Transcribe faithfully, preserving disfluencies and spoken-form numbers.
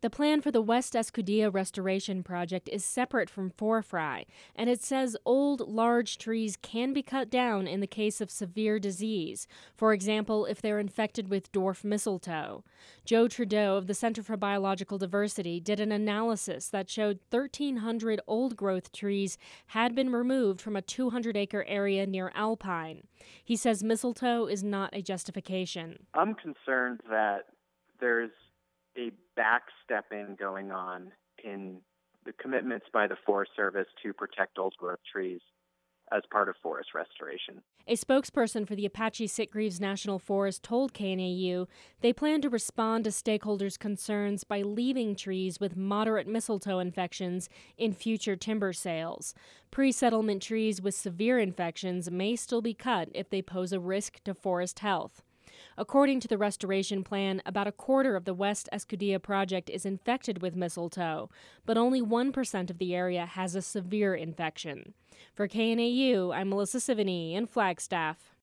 The plan for the West Escudilla Restoration Project is separate from ForFry, and it says old, large trees can be cut down in the case of severe disease, for example, if they're infected with dwarf mistletoe. Joe Trudeau of the Center for Biological Diversity did an analysis that showed thirteen hundred old-growth trees had been removed from a two hundred acre area near Alpine. He says mistletoe is not a justification. I'm concerned that there's a backstepping going on in the commitments by the Forest Service to protect old-growth trees as part of forest restoration. A spokesperson for the Apache Sitgreaves National Forest told K N A U they plan to respond to stakeholders' concerns by leaving trees with moderate mistletoe infections in future timber sales. Pre-settlement trees with severe infections may still be cut if they pose a risk to forest health. According to the restoration plan, about a quarter of the West Escudilla project is infected with mistletoe, but only one percent of the area has a severe infection. For K N A U, I'm Melissa Sivany in Flagstaff.